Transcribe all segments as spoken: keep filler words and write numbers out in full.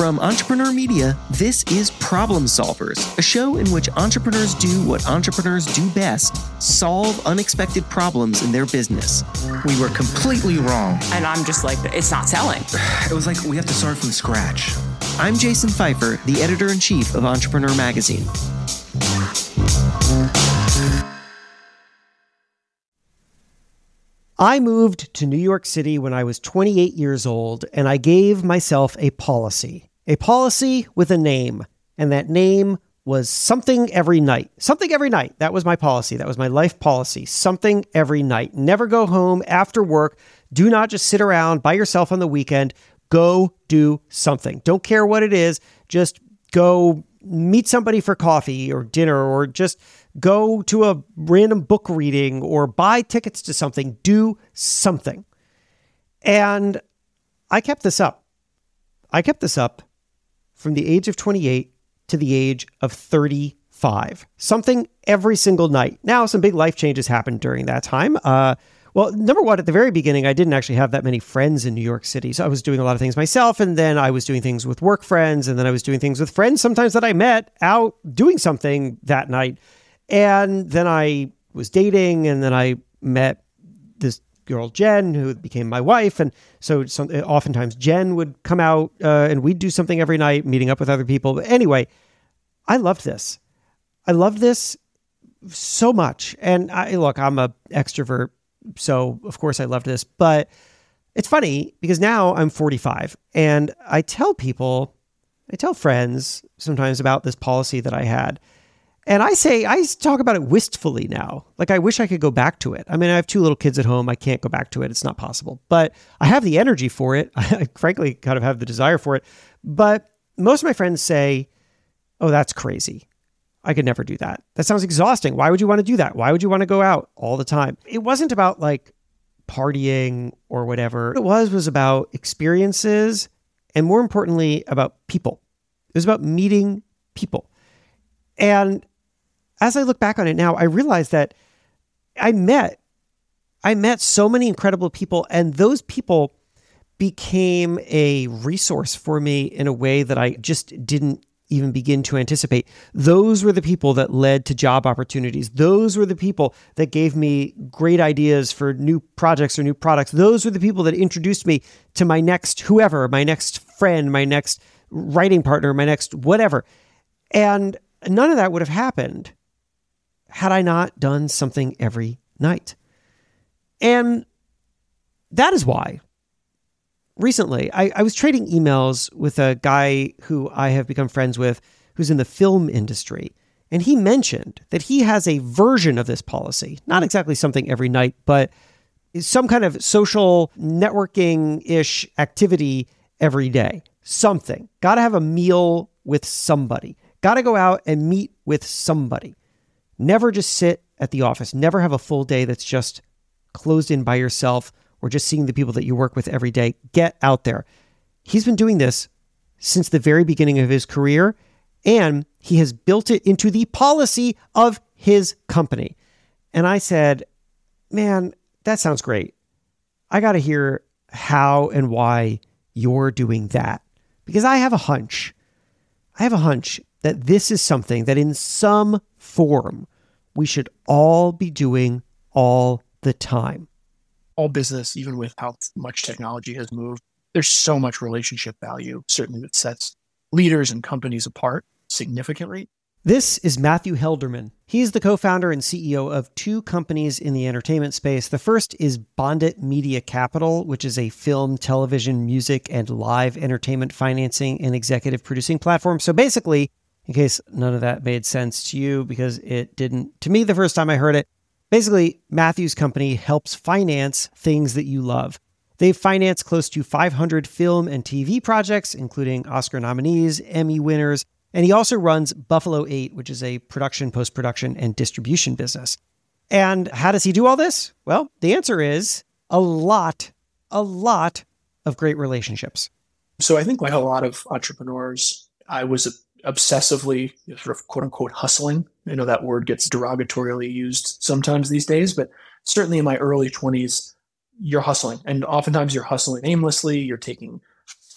From Entrepreneur Media, this is Problem Solvers, a show in which entrepreneurs do what entrepreneurs do best: solve unexpected problems in their business. We were completely wrong. And I'm just like, it's not selling. It was like we have to start from scratch. I'm Jason Pfeiffer, the editor-in-chief of Entrepreneur Magazine. I moved to New York City when I was twenty-eight years old, and I gave myself a policy. A policy with a name, and that name was something every night. Something every night. That was my policy. That was my life policy. Something every night. Never go home after work. Do not just sit around by yourself on the weekend. Go do something. Don't care what it is. Just go meet somebody for coffee or dinner, or just go to a random book reading or buy tickets to something. Do something. And I kept this up. I kept this up from the age of twenty-eight to the age of thirty-five. Something every single night. Now, some big life changes happened during that time. Uh, well, number one, at the very beginning, I didn't actually have that many friends in New York City. So I was doing a lot of things myself, and then I was doing things with work friends, and then I was doing things with friends sometimes that I met out doing something that night. And then I was dating, and then I met this girl, Jen, who became my wife. And so some, oftentimes Jen would come out uh, and we'd do something every night, meeting up with other people. But anyway, I loved this. I loved this so much. And I, look, I'm an extrovert, so of course I loved this. But it's funny because now I'm forty-five, and I tell people, I tell friends sometimes about this policy that I had. And I say, I talk about it wistfully now. Like, I wish I could go back to it. I mean, I have two little kids at home. I can't go back to it. It's not possible. But I have the energy for it. I frankly kind of have the desire for it. But most of my friends say, oh, that's crazy. I could never do that. That sounds exhausting. Why would you want to do that? Why would you want to go out all the time? It wasn't about like partying or whatever. What it was was about experiences, and more importantly, about people. It was about meeting people. And as I look back on it now, I realize that I met, I met so many incredible people, and those people became a resource for me in a way that I just didn't even begin to anticipate. Those were the people that led to job opportunities. Those were the people that gave me great ideas for new projects or new products. Those were the people that introduced me to my next whoever, my next friend, my next writing partner, my next whatever. And none of that would have happened had I not done something every night. And that is why recently I, I was trading emails with a guy who I have become friends with, who's in the film industry. And he mentioned that he has a version of this policy, not exactly something every night, but some kind of social networking-ish activity every day. Something. Got to have a meal with somebody. Got to go out and meet with somebody. Never just sit at the office. Never have a full day that's just closed in by yourself or just seeing the people that you work with every day. Get out there. He's been doing this since the very beginning of his career, and he has built it into the policy of his company. And I said, man, that sounds great. I got to hear how and why you're doing that, because I have a hunch. I have a hunch that this is something that in some form we should all be doing all the time. All business, even with how much technology has moved, there's so much relationship value, certainly that sets leaders and companies apart significantly. This is Matthew Helderman. He's the co-founder and C E O of two companies in the entertainment space. The first is Bondit Media Capital, which is a film, television, music, and live entertainment financing and executive producing platform. So basically, in case none of that made sense to you, because it didn't to me the first time I heard it, basically, Matthew's company helps finance things that you love. They've financed close to five hundred film and T V projects, including Oscar nominees, Emmy winners, and he also runs Buffalo eight, which is a production, post-production, and distribution business. And how does he do all this? Well, the answer is a lot, a lot of great relationships. So I think like a lot of entrepreneurs, I was obsessively sort of quote unquote hustling. I know that word gets derogatorily used sometimes these days, but certainly in my early twenties, you're hustling. And oftentimes you're hustling aimlessly. You're taking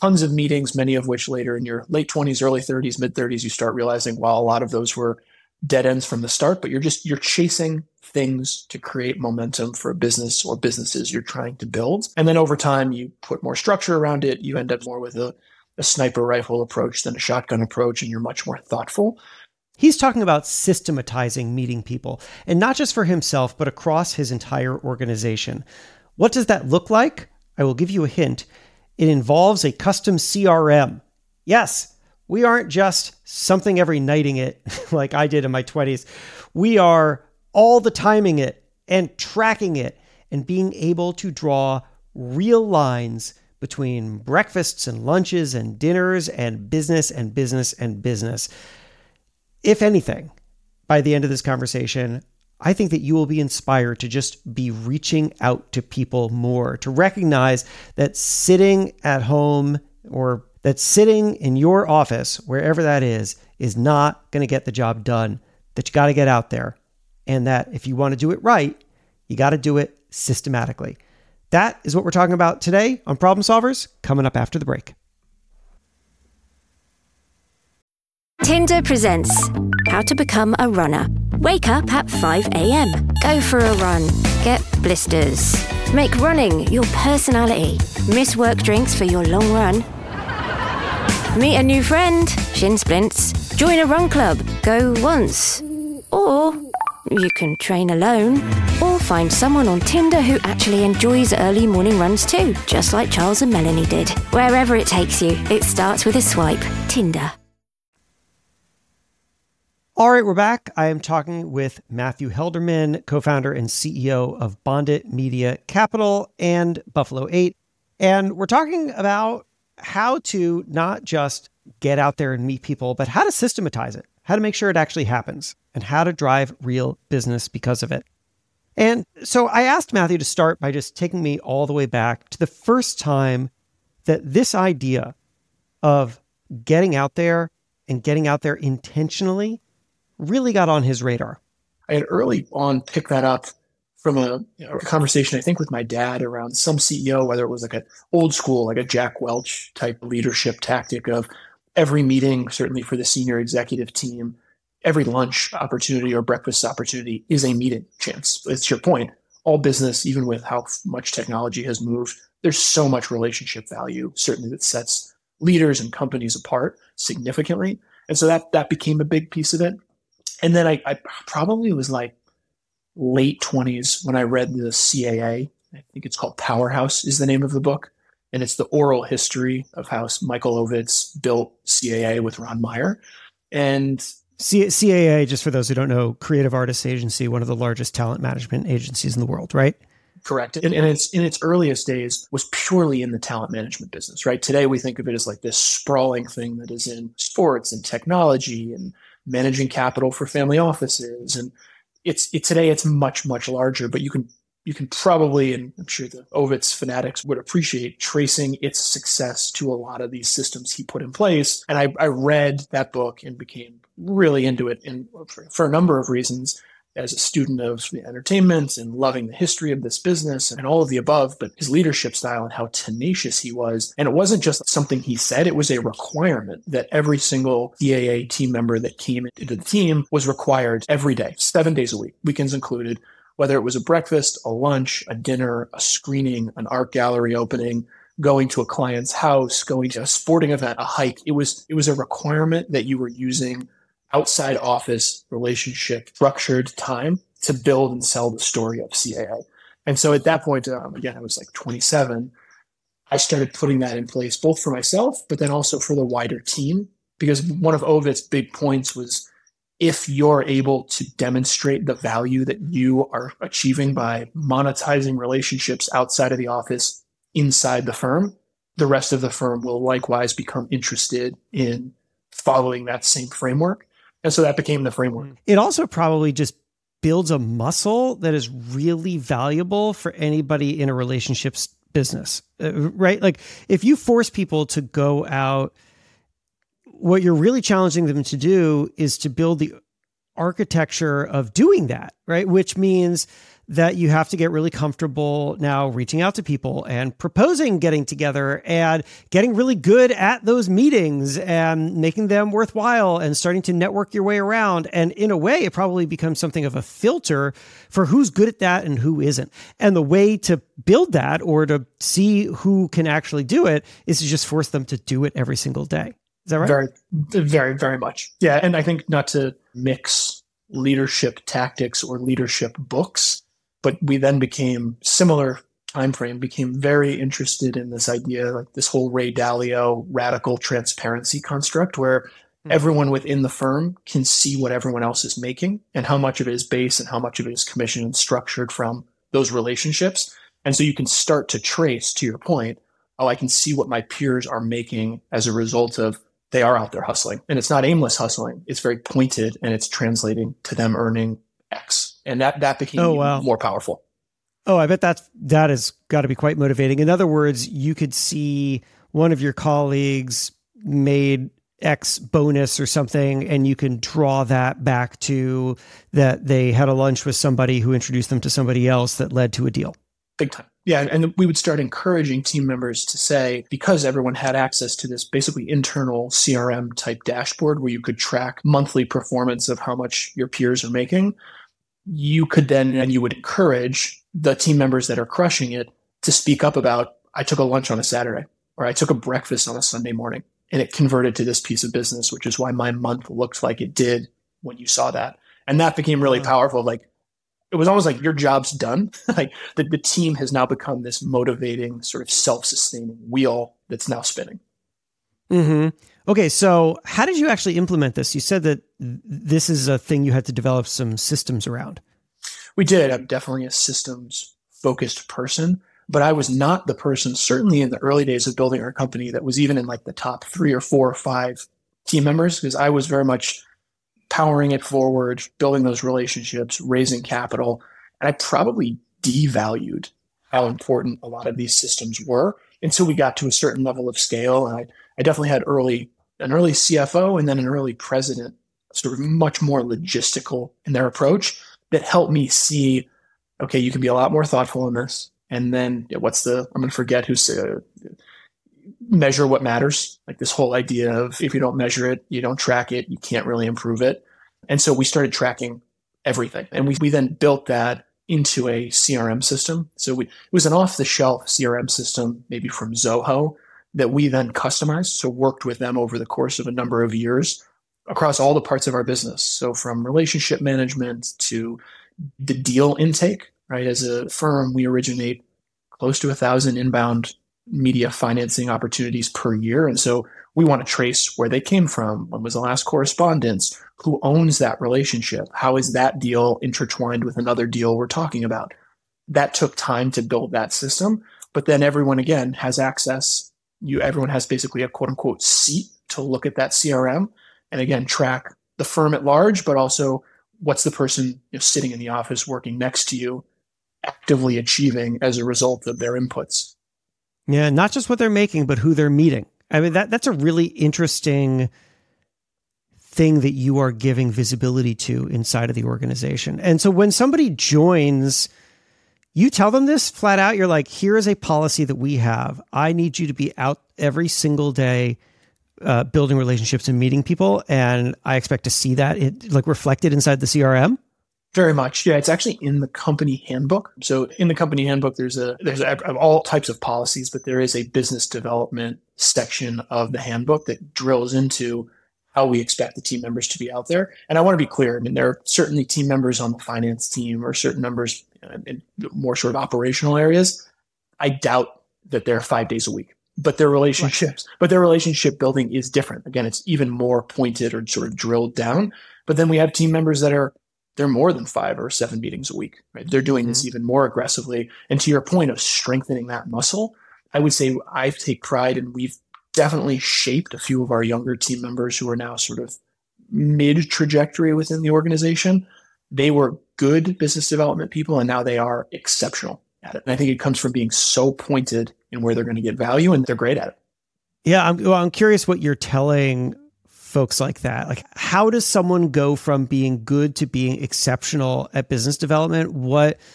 tons of meetings, many of which later in your late twenties, early thirties, mid thirties, you start realizing, while a lot of those were dead ends from the start, but you're just, you're chasing things to create momentum for a business or businesses you're trying to build. And then over time, you put more structure around it. You end up more with a, a sniper rifle approach than a shotgun approach, and you're much more thoughtful. He's talking about systematizing meeting people, and not just for himself, but across his entire organization. What does that look like? I will give you a hint. It involves a custom C R M. Yes, we aren't just something every nighting it like I did in my twenties. We are all the timing it and tracking it and being able to draw real lines between breakfasts and lunches and dinners and business and business and business. If anything, by the end of this conversation, I think that you will be inspired to just be reaching out to people more, to recognize that sitting at home or that sitting in your office, wherever that is, is not going to get the job done, that you got to get out there. And that if you want to do it right, you got to do it systematically. That is what we're talking about today on Problem Solvers, coming up after the break. Tinder presents How to Become a Runner. Wake up at five a.m. Go for a run. Get blisters. Make running your personality. Miss work drinks for your long run. Meet a new friend. Shin splints. Join a run club. Go once. Or you can train alone. Or find someone on Tinder who actually enjoys early morning runs too, just like Charles and Melanie did. Wherever it takes you, it starts with a swipe. Tinder. All right, we're back. I am talking with Matthew Helderman, co-founder and C E O of Bondit Media Capital and Buffalo eight. And we're talking about how to not just get out there and meet people, but how to systematize it, how to make sure it actually happens, and how to drive real business because of it. And so I asked Matthew to start by just taking me all the way back to the first time that this idea of getting out there and getting out there intentionally really got on his radar. I had early on picked that up from a, you know, a conversation, I think, with my dad around some C E O, whether it was like an old school, like a Jack Welch type leadership tactic of every meeting, certainly for the senior executive team, every lunch opportunity or breakfast opportunity is a meeting chance. It's your point. All business, even with how much technology has moved, there's so much relationship value, certainly that sets leaders and companies apart significantly. And so that that became a big piece of it. And then I, I probably was like late twenties when I read the C A A. I think it's called Powerhouse is the name of the book. And it's the oral history of how Michael Ovitz built C A A with Ron Meyer. And C- CAA, just for those who don't know, Creative Artists Agency, one of the largest talent management agencies in the world, right? Correct. And, and it's in its earliest days was purely in the talent management business, right? Today we think of it as like this sprawling thing that is in sports and technology and managing capital for family offices. And it's it, today it's much, much larger, but you can you can probably, and I'm sure the Ovitz fanatics would appreciate, tracing its success to a lot of these systems he put in place. And I, I read that book and became really into it, and for, for a number of reasons, as a student of entertainment and loving the history of this business and all of the above, but his leadership style and how tenacious he was. And it wasn't just something he said, it was a requirement that every single C A A team member that came into the team was required every day, seven days a week, weekends included, whether it was a breakfast, a lunch, a dinner, a screening, an art gallery opening, going to a client's house, going to a sporting event, a hike. It was, it was a requirement that you were using outside office relationship structured time to build and sell the story of C A A. And so at that point, um, again, I was like twenty-seven. I started putting that in place both for myself, but then also for the wider team, because one of Ovitz's big points was if you're able to demonstrate the value that you are achieving by monetizing relationships outside of the office, inside the firm, the rest of the firm will likewise become interested in following that same framework. And so that became the framework. It also probably just builds a muscle that is really valuable for anybody in a relationships business, uh, right? Like if you force people to go out, what you're really challenging them to do is to build the architecture of doing that, right? Which means that you have to get really comfortable now reaching out to people and proposing getting together and getting really good at those meetings and making them worthwhile and starting to network your way around. And in a way, it probably becomes something of a filter for who's good at that and who isn't. And the way to build that or to see who can actually do it is to just force them to do it every single day. Is that right? Very, very, very much. Yeah. And I think not to mix leadership tactics or leadership books, but we then became similar timeframe, became very interested in this idea, like this whole Ray Dalio radical transparency construct, where mm-hmm. everyone within the firm can see what everyone else is making and how much of it is base and how much of it is commission and structured from those relationships. And so you can start to trace, to your point, oh, I can see what my peers are making as a result of they are out there hustling. And it's not aimless hustling. It's very pointed and it's translating to them earning X. And that, that became oh, wow. more powerful. Oh, I bet that's, that has got to be quite motivating. In other words, you could see one of your colleagues made X bonus or something, and you can draw that back to that they had a lunch with somebody who introduced them to somebody else that led to a deal. Big time. Yeah. And we would start encouraging team members to say, because everyone had access to this basically internal C R M type dashboard where you could track monthly performance of how much your peers are making, you could then, and you would encourage the team members that are crushing it to speak up about, I took a lunch on a Saturday, or I took a breakfast on a Sunday morning, and it converted to this piece of business, which is why my month looked like it did when you saw that. And that became really powerful. Like, it was almost like your job's done. Like the, the team has now become this motivating, sort of self-sustaining wheel that's now spinning. Mm-hmm. Okay, so how did you actually implement this? You said that this is a thing you had to develop some systems around. We did. I'm definitely a systems-focused person, but I was not the person, certainly in the early days of building our company, that was even in like the top three or four or five team members, because I was very much powering it forward, building those relationships, raising capital. And I probably devalued how important a lot of these systems were until we got to a certain level of scale. And I, I definitely had early an early C F O and then an early president, sort of much more logistical in their approach, that helped me see, okay, you can be a lot more thoughtful in this. And then what's the, I'm going to forget who's, uh, measure what matters. Like this whole idea of if you don't measure it, you don't track it, you can't really improve it. And so we started tracking everything. And we, we then built that into a C R M system. So we, it was an off-the-shelf C R M system, maybe from Zoho, that we then customized. So worked with them over the course of a number of years across all the parts of our business. So from relationship management to the deal intake, right? As a firm, we originate close to a thousand inbound media financing opportunities per year. And so we want to trace where they came from. When was the last correspondence? Who owns that relationship? How is that deal intertwined with another deal we're talking about? That took time to build that system, but then everyone again has access. You, everyone has basically a quote unquote seat to look at that C R M and again, track the firm at large, but also what's the person you know, sitting in the office working next to you actively achieving as a result of their inputs. Yeah, not just what they're making, but who they're meeting. I mean, that that's a really interesting thing that you are giving visibility to inside of the organization. And so when somebody joins, you tell them this flat out. You're like, here is a policy that we have. I need you to be out every single day uh, building relationships and meeting people. And I expect to see that it like reflected inside the C R M. Very much. Yeah, it's actually in the company handbook. So in the company handbook, there's a there's a, all types of policies, but there is a business development section of the handbook that drills into how we expect the team members to be out there. And I want to be clear. I mean, there are certainly team members on the finance team or certain members in more sort of operational areas. I doubt that they're five days a week, but their relationships, right. but their relationship building is different. Again, it's even more pointed or sort of drilled down. But then we have team members that are they're more than five or seven meetings a week, right? They're doing mm-hmm. this even more aggressively. And to your point of strengthening that muscle, I would say I take pride and we've definitely shaped a few of our younger team members who are now sort of mid trajectory within the organization. They were good business development people and now they are exceptional at it. And I think it comes from being so pointed in where they're going to get value and they're great at it. Yeah. I'm, well, I'm curious what you're telling folks like that. Like, how does someone go from being good to being exceptional at business development? What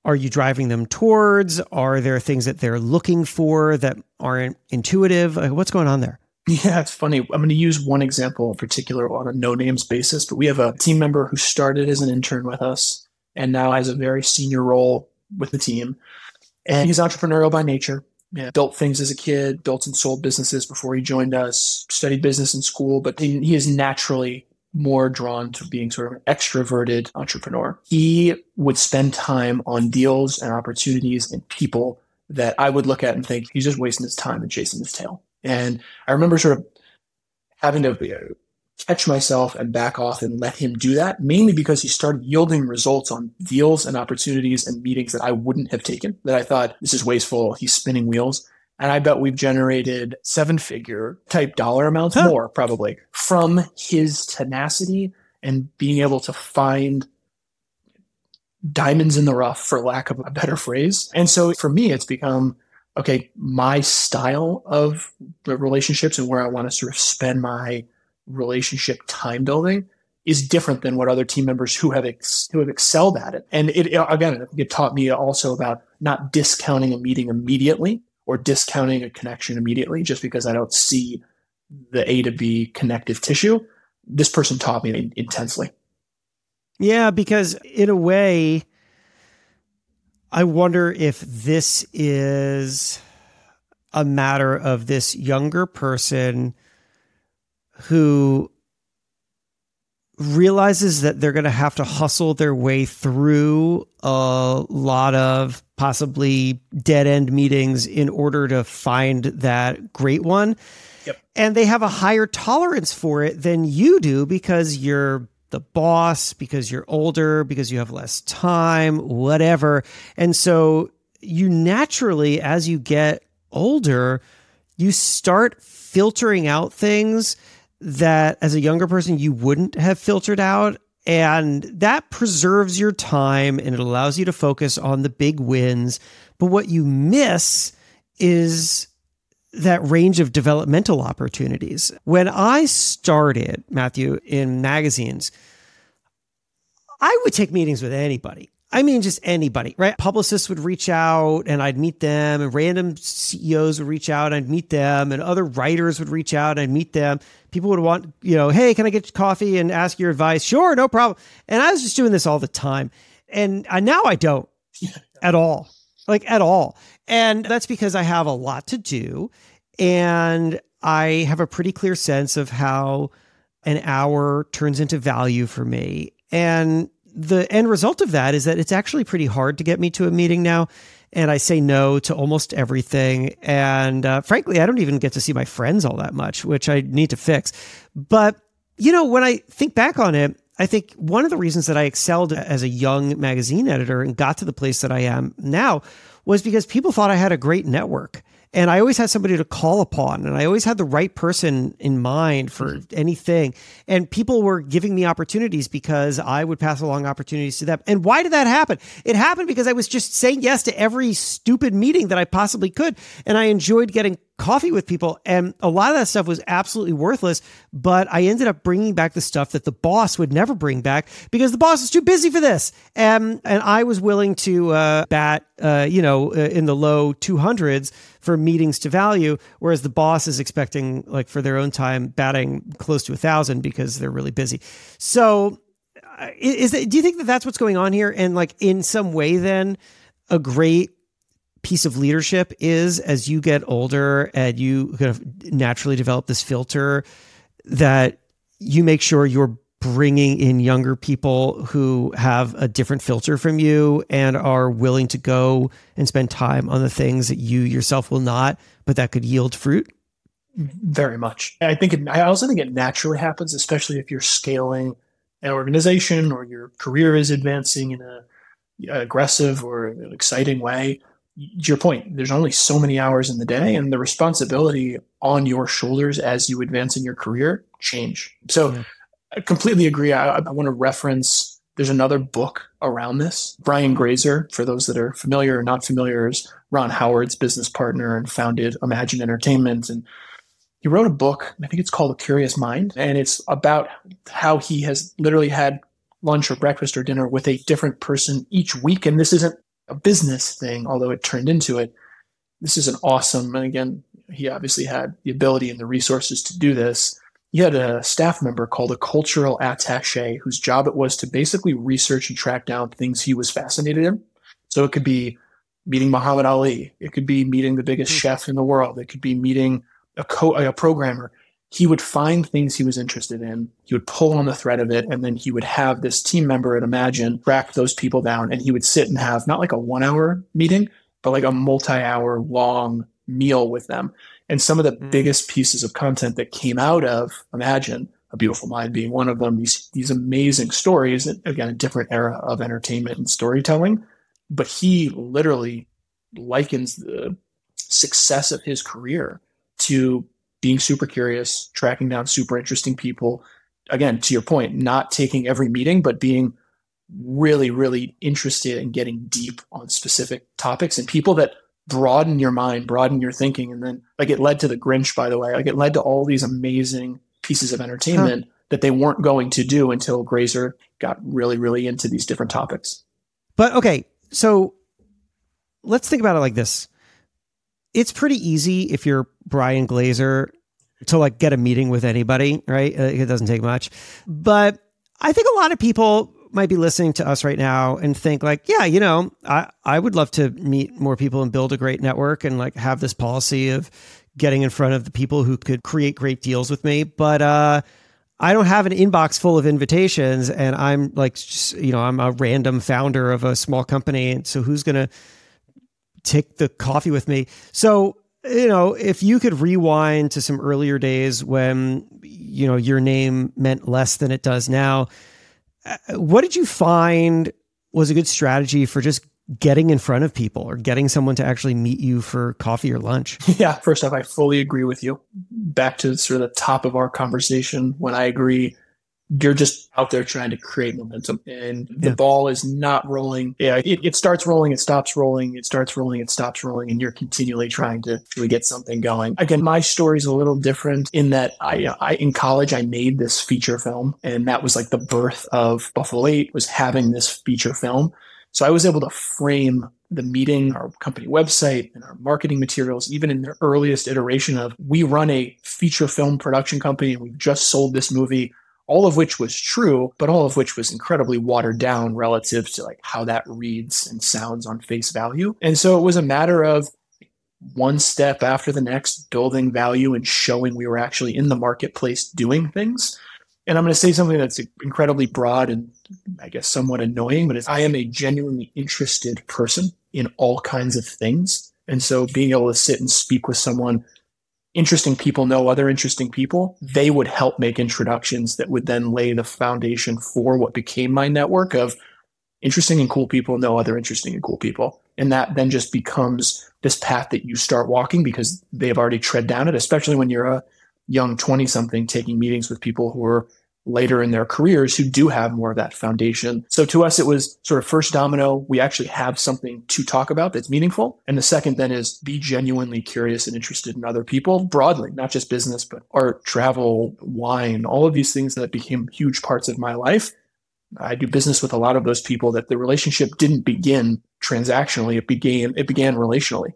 are you driving them towards? Are there things that they're looking for that aren't intuitive? Like, what's going on there? Yeah, it's funny. I'm going to use one example in particular on a no-names basis, but we have a team member who started as an intern with us and now has a very senior role with the team. And he's entrepreneurial by nature. Yeah, built things as a kid, built and sold businesses before he joined us, studied business in school, but he, he is naturally more drawn to being sort of an extroverted entrepreneur. He would spend time on deals and opportunities and people that I would look at and think he's just wasting his time and chasing his tail. And I remember sort of having to you know, catch myself and back off and let him do that, mainly because he started yielding results on deals and opportunities and meetings that I wouldn't have taken, that I thought, this is wasteful, he's spinning wheels. And I bet we've generated seven-figure type dollar amounts, huh. more probably, from his tenacity and being able to find diamonds in the rough, for lack of a better phrase. And so for me, it's become, okay, my style of relationships and where I want to sort of spend my relationship time building is different than what other team members who have ex- who have excelled at it. And it again, it taught me also about not discounting a meeting immediately or discounting a connection immediately just because I don't see the A to B connective tissue. This person taught me intensely. Yeah, because in a way, I wonder if this is a matter of this younger person who realizes that they're going to have to hustle their way through a lot of possibly dead-end meetings in order to find that great one. Yep. And they have a higher tolerance for it than you do because you're the boss, because you're older, because you have less time, whatever. And so you naturally, as you get older, you start filtering out things that as a younger person you wouldn't have filtered out. And that preserves your time and it allows you to focus on the big wins. But what you miss is that range of developmental opportunities. When I started, Matthew, in magazines, I would take meetings with anybody. I mean, just anybody, right? Publicists would reach out and I'd meet them, and random C E Os would reach out and I'd meet them, and other writers would reach out and I'd meet them. People would want, you know, hey, can I get coffee and ask your advice? Sure, no problem. And I was just doing this all the time. And I, now I don't at all, like at all. And that's because I have a lot to do and I have a pretty clear sense of how an hour turns into value for me. And the end result of that is that it's actually pretty hard to get me to a meeting now. And I say no to almost everything. And uh, frankly, I don't even get to see my friends all that much, which I need to fix. But, you know, when I think back on it, I think one of the reasons that I excelled as a young magazine editor and got to the place that I am now was because people thought I had a great network. And I always had somebody to call upon, and I always had the right person in mind for anything. And people were giving me opportunities because I would pass along opportunities to them. And why did that happen? It happened because I was just saying yes to every stupid meeting that I possibly could. And I enjoyed getting coffee with people. And a lot of that stuff was absolutely worthless, but I ended up bringing back the stuff that the boss would never bring back because the boss is too busy for this. And, and I was willing to uh, bat, uh, you know, uh, in the low two hundreds for meetings to value, whereas the boss is expecting, like, for their own time, batting close to a thousand because they're really busy. So uh, is that, do you think that that's what's going on here? And like in some way, then a great piece of leadership is, as you get older and you kind of naturally develop this filter, that you make sure you're bringing in younger people who have a different filter from you and are willing to go and spend time on the things that you yourself will not, but that could yield fruit? Very much. I think it, I also think it naturally happens, especially if you're scaling an organization or your career is advancing in a, a aggressive or an exciting way. To your point, there's only so many hours in the day, and the responsibility on your shoulders as you advance in your career change. So yeah. I completely agree. I, I want to reference, there's another book around this. Brian Grazer, for those that are familiar or not familiar, is Ron Howard's business partner and founded Imagine Entertainment. And he wrote a book, I think it's called A Curious Mind, and it's about how he has literally had lunch or breakfast or dinner with a different person each week. And this isn't a business thing, although it turned into it. This is an awesome, and again, he obviously had the ability and the resources to do this. He had a staff member called a cultural attaché whose job it was to basically research and track down things he was fascinated in. So it could be meeting Muhammad Ali. It could be meeting the biggest mm-hmm. chef in the world. It could be meeting a, co- a programmer. He would find things he was interested in. He would pull on the thread of it. And then he would have this team member at Imagine track those people down. And he would sit and have not like a one hour meeting, but like a multi-hour long meal with them. And some of the mm. biggest pieces of content that came out of Imagine, A Beautiful Mind being one of them, these, these amazing stories, again, a different era of entertainment and storytelling. But he literally likens the success of his career to being super curious, tracking down super interesting people. Again, to your point, not taking every meeting, but being really, really interested in getting deep on specific topics and people that broaden your mind, broaden your thinking. And then like it led to The Grinch, by the way, like it led to all these amazing pieces of entertainment huh. that they weren't going to do until Grazer got really, really into these different topics. But okay, so let's think about it like this. It's pretty easy if you're Brian Glazer to like get a meeting with anybody, right? Uh, it doesn't take much. But I think a lot of people might be listening to us right now and think like, yeah, you know, I, I would love to meet more people and build a great network and like have this policy of getting in front of the people who could create great deals with me. But uh, I don't have an inbox full of invitations and I'm like, just, you know, I'm a random founder of a small company. And so who's going to take the coffee with me? So, you know, if you could rewind to some earlier days when, you know, your name meant less than it does now, what did you find was a good strategy for just getting in front of people or getting someone to actually meet you for coffee or lunch? Yeah, first off, I fully agree with you. Back to sort of the top of our conversation, when I agree, you're just out there trying to create momentum and the yeah. ball is not rolling. Yeah, it, it starts rolling, it stops rolling, it starts rolling, it stops rolling, and you're continually trying to really get something going. Again, my story is a little different in that I, I, in college, I made this feature film, and that was like the birth of Buffalo eight, was having this feature film. So I was able to frame the meeting, our company website, and our marketing materials, even in the earliest iteration of, we run a feature film production company and we've just sold this movie. All of which was true, but all of which was incredibly watered down relative to like how that reads and sounds on face value. And so it was a matter of one step after the next, building value and showing we were actually in the marketplace doing things. And I'm going to say something that's incredibly broad and I guess somewhat annoying, but it's, I am a genuinely interested person in all kinds of things. And so being able to sit and speak with someone, interesting people know other interesting people, they would help make introductions that would then lay the foundation for what became my network of interesting and cool people know other interesting and cool people. And that then just becomes this path that you start walking because they have already tread down it, especially when you're a young twenty-something taking meetings with people who are later in their careers who do have more of that foundation. So to us, it was sort of first domino. We actually have something to talk about that's meaningful. And the second then is be genuinely curious and interested in other people broadly, not just business, but art, travel, wine, all of these things that became huge parts of my life. I do business with a lot of those people that the relationship didn't begin transactionally. It began, it began relationally.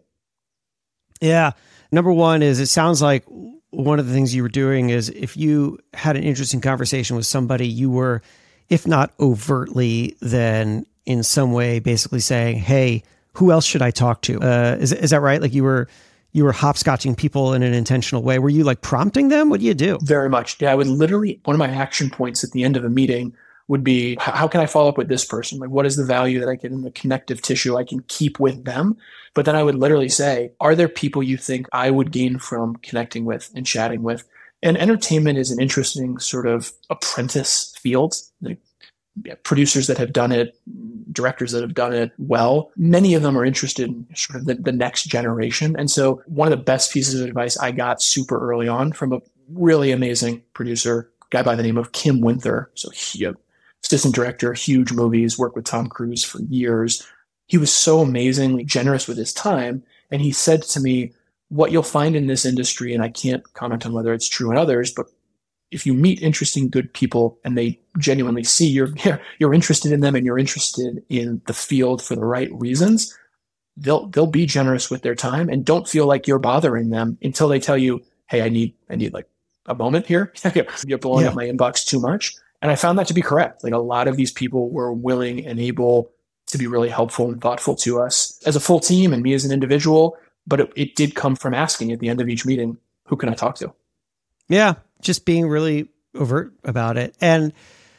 Yeah. Number one is it sounds like one of the things you were doing is if you had an interesting conversation with somebody, you were, if not overtly, then in some way basically saying, hey, who else should I talk to? Uh, is, is that right? Like you were, you were hopscotching people in an intentional way. Were you like prompting them? What do you do? Very much. Yeah, I would literally, one of my action points at the end of a meeting would be, how can I follow up with this person? Like, what is the value that I get in the connective tissue I can keep with them? But then I would literally say, are there people you think I would gain from connecting with and chatting with? And entertainment is an interesting sort of apprentice field. Like, yeah, producers that have done it, directors that have done it well, many of them are interested in sort of the, the next generation. And so one of the best pieces of advice I got super early on from a really amazing producer, a guy by the name of Kim Winther. So he, assistant director, huge movies, worked with Tom Cruise for years. He was so amazingly generous with his time. And he said to me, what you'll find in this industry, and I can't comment on whether it's true in others, but if you meet interesting, good people and they genuinely see you're, you're interested in them and you're interested in the field for the right reasons, they'll, they'll be generous with their time and don't feel like you're bothering them until they tell you, hey, I need, I need like a moment here. You're blowing Yeah. up my inbox too much. And I found that to be correct. Like a lot of these people were willing and able to be really helpful and thoughtful to us as a full team and me as an individual. But it, it did come from asking at the end of each meeting, who can I talk to? Yeah, just being really overt about it. And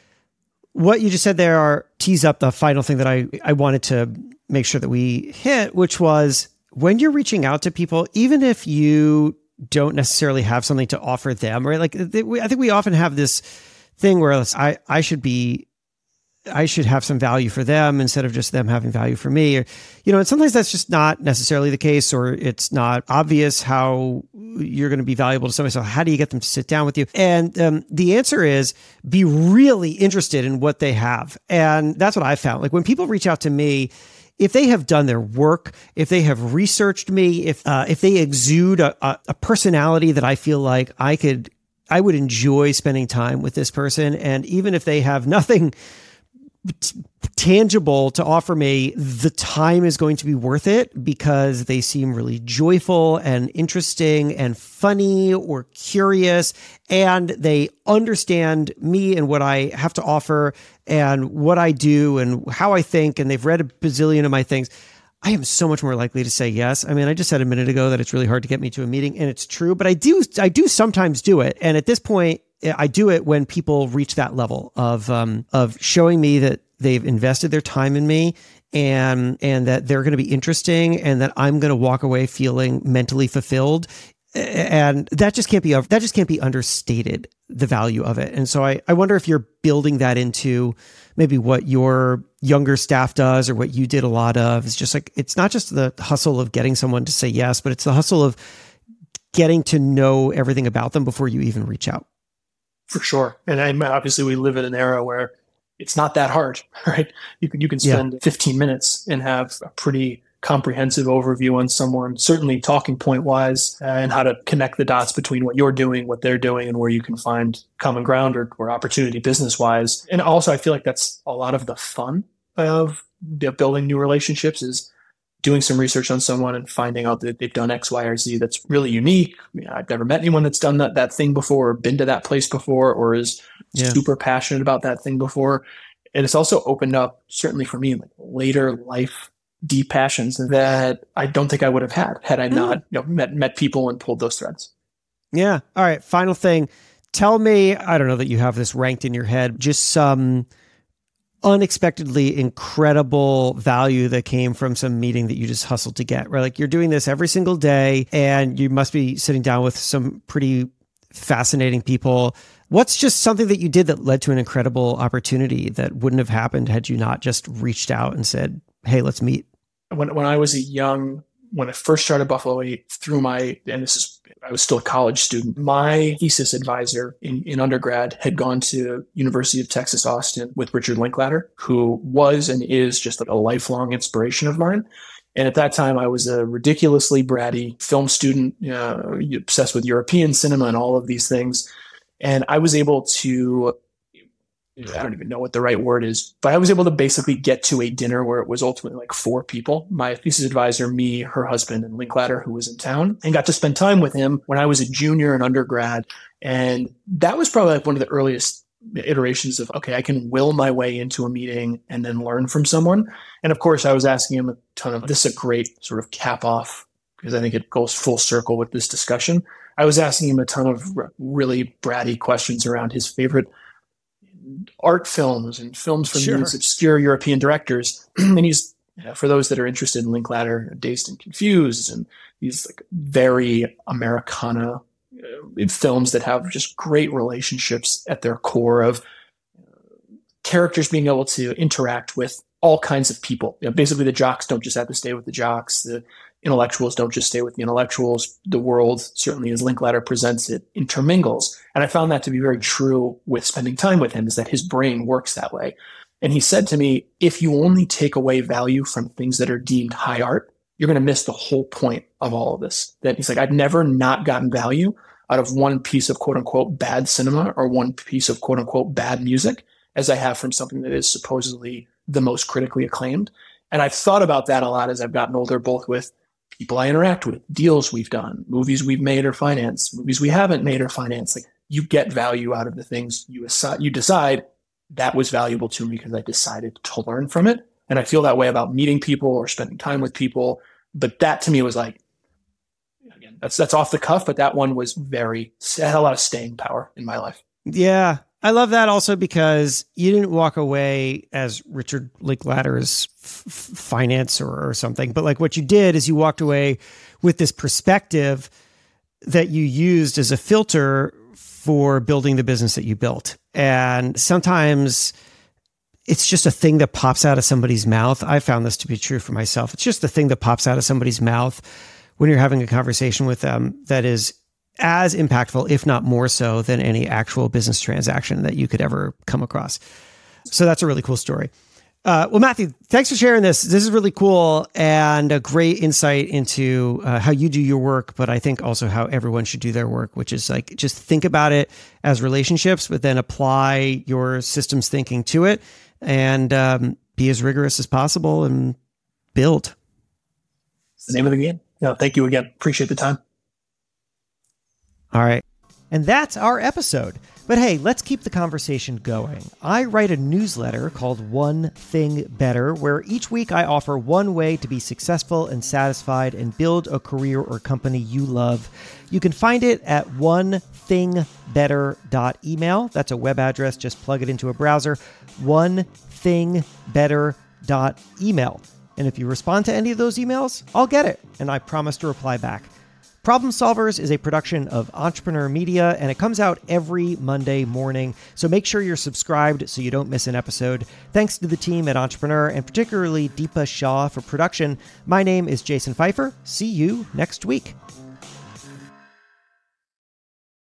what you just said there are tease up the final thing that I, I wanted to make sure that we hit, which was when you're reaching out to people, even if you don't necessarily have something to offer them, right? Like they, we, I think we often have this thing where I, I should be, I should have some value for them instead of just them having value for me. Or, you know, and sometimes that's just not necessarily the case, or it's not obvious how you're going to be valuable to somebody. So how do you get them to sit down with you? And um, the answer is be really interested in what they have. And that's what I found. Like when people reach out to me, if they have done their work, if they have researched me, if uh, if they exude a, a, a personality that I feel like I could, I would enjoy spending time with this person. And even if they have nothing T- tangible to offer me, the time is going to be worth it because they seem really joyful and interesting and funny or curious, and they understand me and what I have to offer and what I do and how I think, and they've read a bazillion of my things. I am so much more likely to say yes. I mean, I just said a minute ago that it's really hard to get me to a meeting, and it's true, but I do, I do sometimes do it. And at this point, I do it when people reach that level of um, of showing me that they've invested their time in me and and that they're going to be interesting and that I'm going to walk away feeling mentally fulfilled. And that just can't be that just can't be understated, the value of it. And so I, I wonder if you're building that into maybe what your younger staff does or what you did a lot of. It's just like, it's not just the hustle of getting someone to say yes, but it's the hustle of getting to know everything about them before you even reach out. For sure. And I, obviously we live in an era where it's not that hard, right? You can, you can spend yeah. fifteen minutes and have a pretty comprehensive overview on someone, certainly talking point wise, uh, and how to connect the dots between what you're doing, what they're doing, and where you can find common ground or, or opportunity business wise. And also I feel like that's a lot of the fun of building new relationships is doing some research on someone and finding out that they've done X, Y, or Z that's really unique. You know, I've never met anyone that's done that, that thing before or been to that place before or is yeah. super passionate about that thing before. And it's also opened up, certainly for me, like later life deep passions that I don't think I would have had had I not you know, met met people and pulled those threads. Yeah. All right. Final thing. Tell me, I don't know that you have this ranked in your head, just some unexpectedly incredible value that came from some meeting that you just hustled to get, right? Like you're doing this every single day and you must be sitting down with some pretty fascinating people. What's just something that you did that led to an incredible opportunity that wouldn't have happened had you not just reached out and said, hey, let's meet? When when I was a young, when I first started Buffalo eight, through my, and this is, I was still a college student, my thesis advisor in, in undergrad had gone to University of Texas, Austin with Richard Linklater, who was and is just a lifelong inspiration of mine. And at that time, I was a ridiculously bratty film student, uh, obsessed with European cinema and all of these things. And I was able to, I don't even know what the right word is, but I was able to basically get to a dinner where it was ultimately like four people, my thesis advisor, me, her husband, and Linklater, who was in town, and got to spend time with him when I was a junior in undergrad. And that was probably like one of the earliest iterations of, okay, I can will my way into a meeting and then learn from someone. And of course, I was asking him a ton of, this is a great sort of cap off, because I think it goes full circle with this discussion. I was asking him a ton of really bratty questions around his favorite art films and films from sure. these obscure European directors. And he's, you know, for those that are interested in Linklater, Dazed and Confused, and these like very Americana uh, films that have just great relationships at their core of uh, characters being able to interact with all kinds of people. You know, basically, the jocks don't just have to stay with the jocks. The intellectuals don't just stay with the intellectuals. The world, certainly as Linklater presents it, intermingles. And I found that to be very true with spending time with him, is that his brain works that way. And he said to me, if you only take away value from things that are deemed high art, you're going to miss the whole point of all of this. That he's like, I've never not gotten value out of one piece of quote unquote bad cinema or one piece of quote unquote bad music as I have from something that is supposedly the most critically acclaimed. And I've thought about that a lot as I've gotten older, both with people I interact with, deals we've done, movies we've made or financed, movies we haven't made or financed. Like, you get value out of the things you assi- you decide that was valuable to me because I decided to learn from it. And I feel that way about meeting people or spending time with people. But that to me was like, again, that's that's off the cuff, but that one was very, had a lot of staying power in my life. Yeah. I love that also because you didn't walk away as Richard Linklater's f- finance or, or something, but like what you did is you walked away with this perspective that you used as a filter for building the business that you built. And sometimes it's just a thing that pops out of somebody's mouth. I found this to be true for myself. It's just the thing that pops out of somebody's mouth when you're having a conversation with them that is as impactful, if not more so, than any actual business transaction that you could ever come across. So that's a really cool story. Uh, well, Matthew, thanks for sharing this. This is really cool and a great insight into uh, how you do your work, but I think also how everyone should do their work, which is like, just think about it as relationships, but then apply your systems thinking to it and um, be as rigorous as possible and build. It's the name of the game. No, thank you again. Appreciate the time. All right. And that's our episode. But hey, let's keep the conversation going. I write a newsletter called One Thing Better, where each week I offer one way to be successful and satisfied and build a career or company you love. You can find it at one thing better dot email. That's a web address. Just plug it into a browser. one thing better dot email. And if you respond to any of those emails, I'll get it. And I promise to reply back. Problem Solvers is a production of Entrepreneur Media, and it comes out every Monday morning. So make sure you're subscribed so you don't miss an episode. Thanks to the team at Entrepreneur, and particularly Deepa Shah for production. My name is Jason Pfeiffer. See you next week.